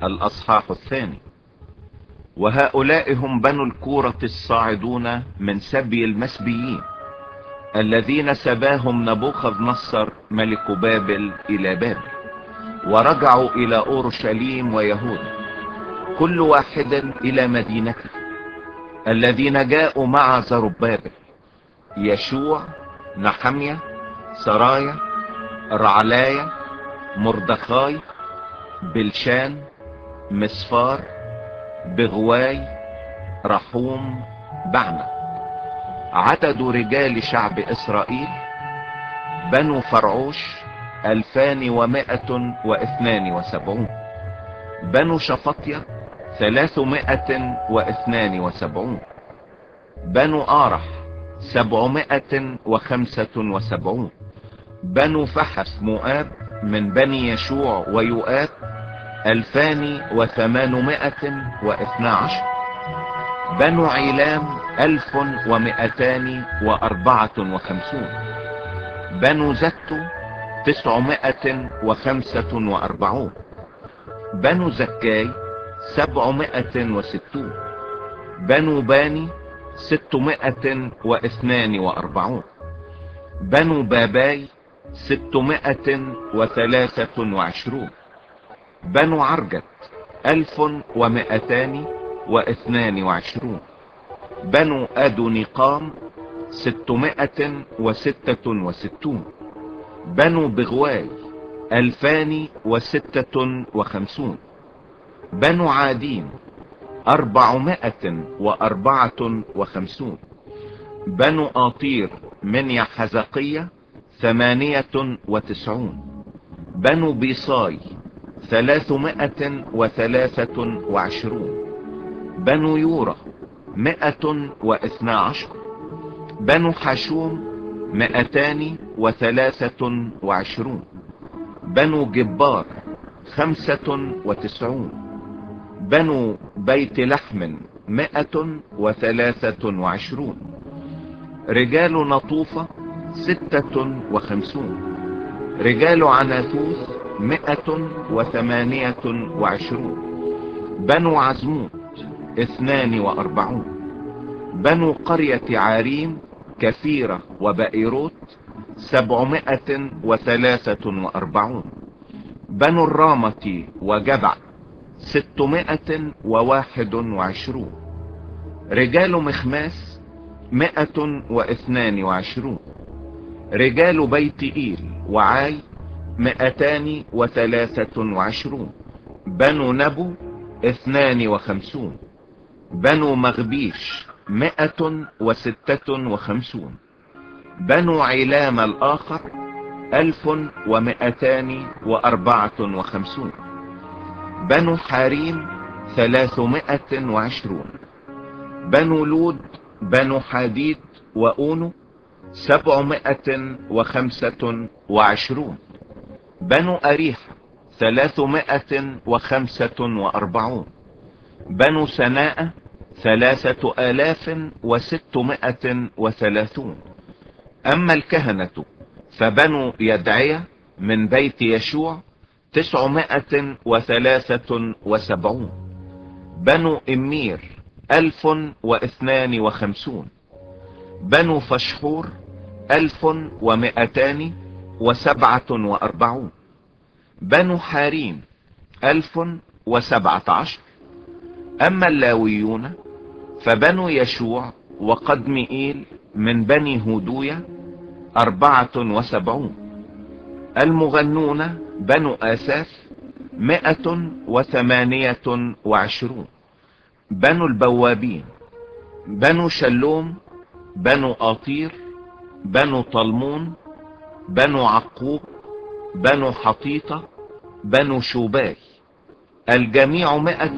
الأصحاح الثاني. وهؤلاء هم بنو الكورة الصاعدون من سبي المسبيين الذين سباهم نبوخذ نصر ملك بابل إلى بابل، ورجعوا إلى أورشليم ويهوذا كل واحد إلى مدينته، الذين جاءوا مع زربابل: يشوع، نحمية، سرايا، رعلايا، مردخاي، بلشان، مسفار، بغواي، رحوم، بعمة. عدد رجال شعب إسرائيل بنو فرعوش 2172. بنو شفطية 372. بنو آرح 775. بنو فحس مؤاب من بني يشوع ويؤاب 2812. بنو عيلام 1254. بنو زتو 945. بنو زكاي 760. بنو باني 642. بنو باباي 623. بنو عرجت 1222. بنو أدونيقام 666. بنو بغواي 2056. بنو عادين 454. بنو آطير من يحزقية 98. بنو بيصاي 323. بنو يورا 112. بنو حشوم 223. بنو جبار 95. بنو بيت لحم 123. رجال نطوفة 56. رجال عناثوث 128. بنو عزموت 42. بنو قرية عاريم كثيرة وبئيروت 743. بنو الرامة وجبع 621. رجال مخماس 122. رجال بيت إيل وعاي 223. بنو نبو 52. بنو مغبيش 156. بنو علام الآخر 1254. بنو حاريم 320. بنو لود بنو حديد وأونو 725. بنو أريح 345. بنو سناء 3630. أما الكهنة فبنو يدعية من بيت يشوع 973. بنو إمير 1052. بنو فشحور 1247. بنو حاريم 1017. أما اللاويون فبنو يشوع وقدمئيل من بني هودوية 74. المغنون بنو آساف 128. بنو البوابين بنو شلوم بنو آطير بنو طلمون بنو عقوب بنو حطيطة بنو شوباي الجميع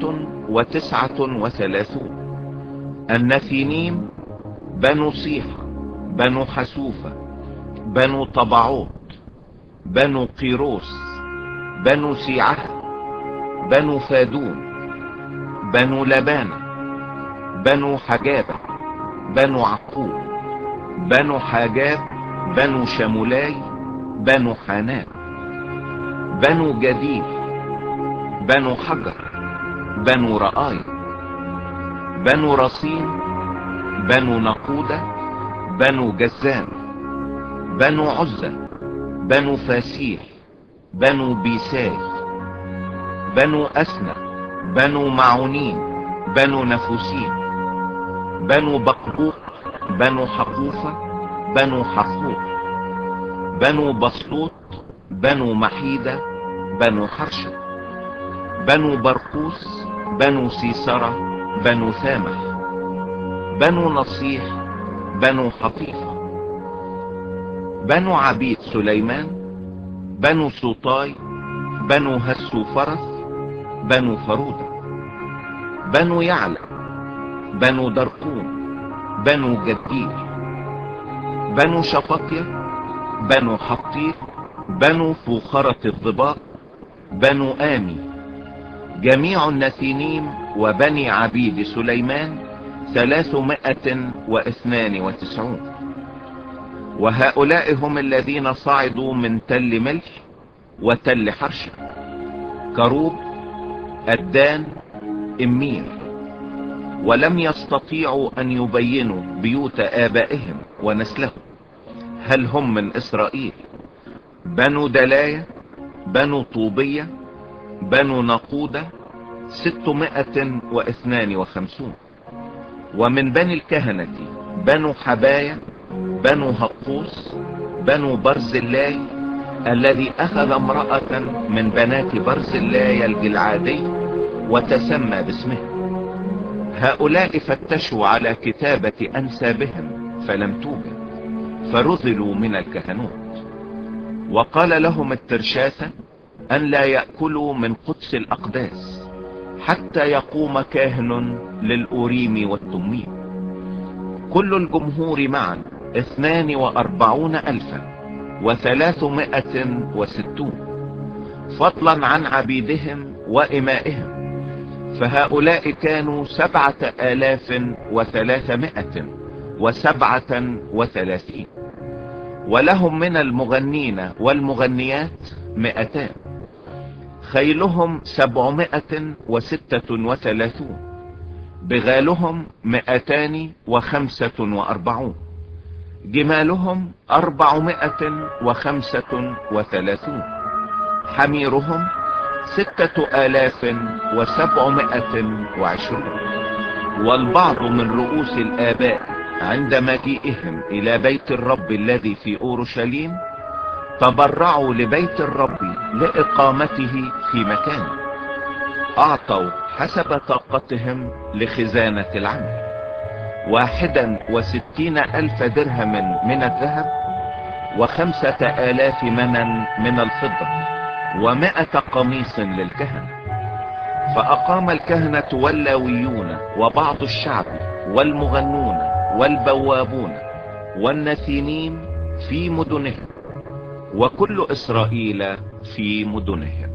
139. النثينيم بنو صيحة بنو حسوفة بنو طبعوت بنو قيروس بنو سيعة بنو فادون بنو لبانة بنو حجابة بنو عقوب بنو حاجاب بنو شمولاي بنو حنان بنو جديد بنو حجر بنو رآي، بنو رصين، بنو نقودة، بنو جزام، بنو عزة، بنو فاسيح، بنو بيساي، بنو أسنى، بنو معونين، بنو نفوسين، بنو بقبوق، بنو حقوفة، بنو حقوق، بنو بسطوط، بنو محيدة، بنو حرشة، بنو برقوس، بنو سيسرة، بنو ثامح، بنو نصيح، بنو حطيفة، بنو عبيد سليمان، بنو سوطاي، بنو هسو فرس، بنو فرودة، بنو يعلى، بنو درقون، بنو جدير، بنو شفطية، بنو حطير، بنو فوخرة الضباط، بنو آمي، جميع النثينيم وبني عبيد سليمان 392. وهؤلاء هم الذين صعدوا من تل ملح وتل حرشة، كروب، أدان، إمير، ولم يستطيعوا أن يبينوا بيوت آبائهم ونسلهم هل هم من إسرائيل. بنو دلاية، بنو طوبية، بنو نقودة 652. ومن بني الكهنة بنو حباية، بنو هقوس، بنو برزلاي الذي أخذ امرأة من بنات برزلاي الجلعادي وتسمى باسمه. هؤلاء فتشوا على كتابة أنسابهم فلم توجد، فرذلوا من الكهنوت. وقال لهم الترشاثة أن لا يأكلوا من قدس الأقداس حتى يقوم كاهن للأوريم والتميم. كل الجمهور معا 42,360، فضلا عن عبيدهم وإمائهم، فهؤلاء كانوا 7,337. ولهم من المغنين والمغنيات 200، خيلهم 736، بغالهم 245، جمالهم 435، حميرهم 6,720. والبعض من رؤوس الآباء عند مجيئهم إلى بيت الرب الذي في أورشليم تبرعوا لبيت الرب لإقامته في مكانه، أعطوا حسب طاقتهم لخزانة العمل 61,000 درهم من الذهب، 5,000 منن من الفضة، 100 قميص للكهنة. فأقام الكهنة واللاويون وبعض الشعب والمغنون والبوابون والنثينين في مدنهم، وكل إسرائيل في مدنهم.